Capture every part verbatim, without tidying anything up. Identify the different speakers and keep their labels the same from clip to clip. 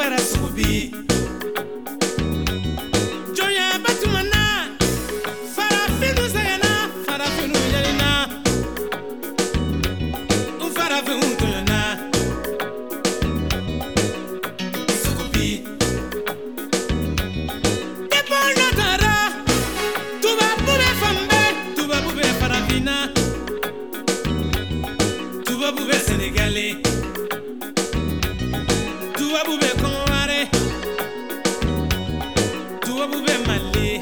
Speaker 1: bara subi. Joya batumana, farafinu sayana, farafinu yalina. Un farafinu toyana. Subi. Depon notara, tuba bube fambe, tuba bube farafina, tuba bube sénégalais. Tuba bube Comoré, tuba bube Mali,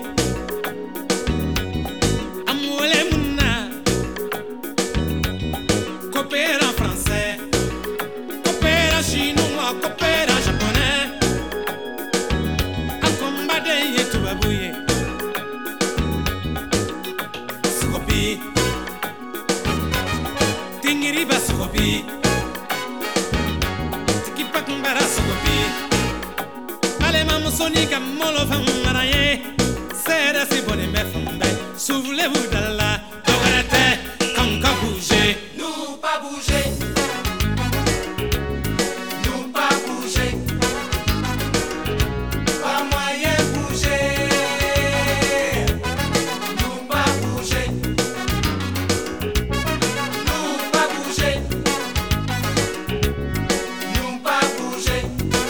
Speaker 1: amouole mouna, coopère en français, coopère en chinois, coopère en japonais, a combattre ye tuba bouye, sukopi, tingiri ba sukopi. Sonika molo famaraye, sera si boni me fambe. Souvenez-vous de la dogarete, comme quand bouger.
Speaker 2: Nous pas bouger, nous pas bouger, pas moyen bouger, nous pas bouger, nous pas bouger, nous pas bouger.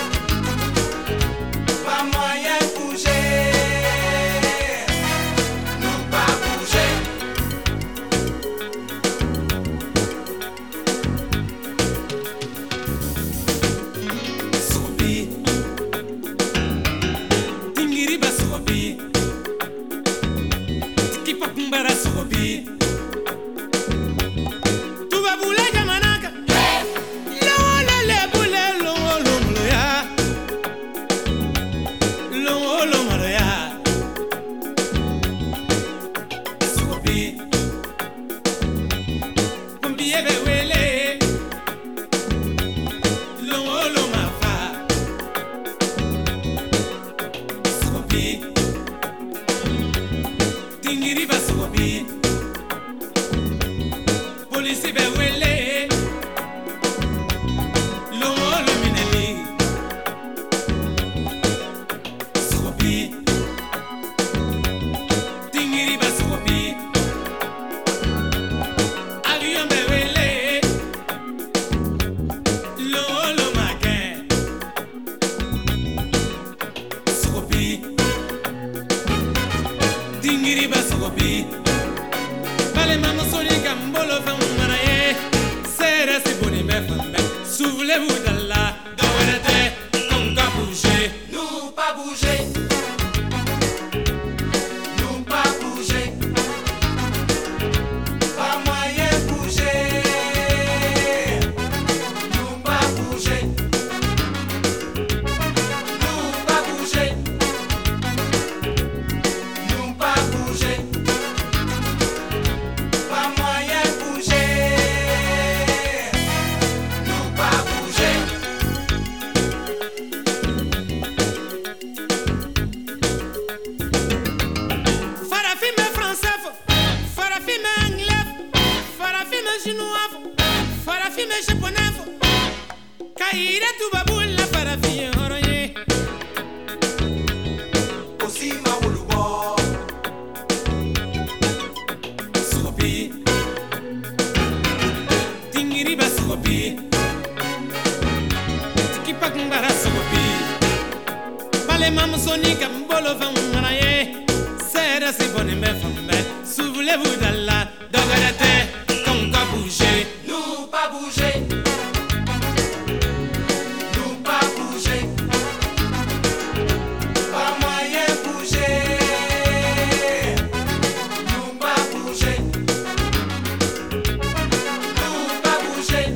Speaker 1: Police be wele, longo lo mineli, sukopi, tingiri ba sukopi, avion be wele, longo lo magen, sukopi, tingiri ba sukopi. Bale mama soni gambolo fa maraye, sera si boni me fambe. Souvenez-vous de la dogarete, comme quand bouger.
Speaker 2: Nous pas bouger, nous pas bouger, pas moyen bouger, nous pas bouger, nous pas bouger, nous pas bouger.
Speaker 1: Farafime japonais, kaira tuba bulla farafie horoye.
Speaker 2: Aussi ma wulubo,
Speaker 1: sukopi, tingiri ba sukopi, tiki pakmbara sukopi. Bale mamu soni gambolo famaraye, sera si boni me fambe. Souvenez-vous de la dogarete, comme quand bouger.
Speaker 2: nous pas bouger, nous pas bouger, pas moyen bouger, nous pas bouger, nous pas bouger,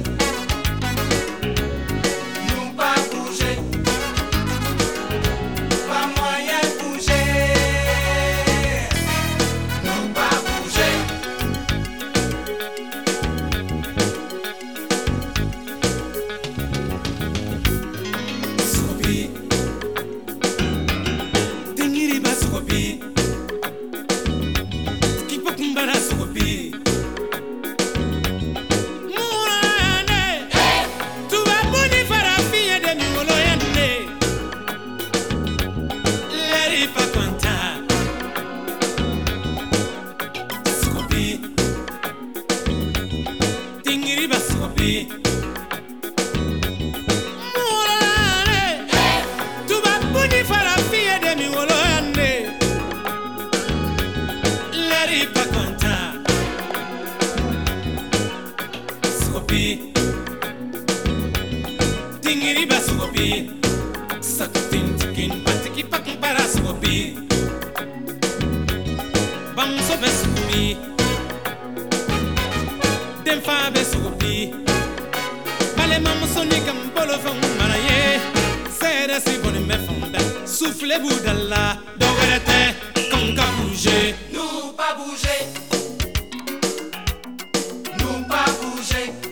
Speaker 2: nous pas bouger, pas moyen bouger, nous pas bouger.
Speaker 1: subi. Bamso be subi. Demfa be subi. Bale maman soni comme bolo fam maraye. Serre si bonne me famba. Soufflez-vous de là, dogarete, qu'on ka bouger.
Speaker 2: Nous pas bouger. Nous pas bouger.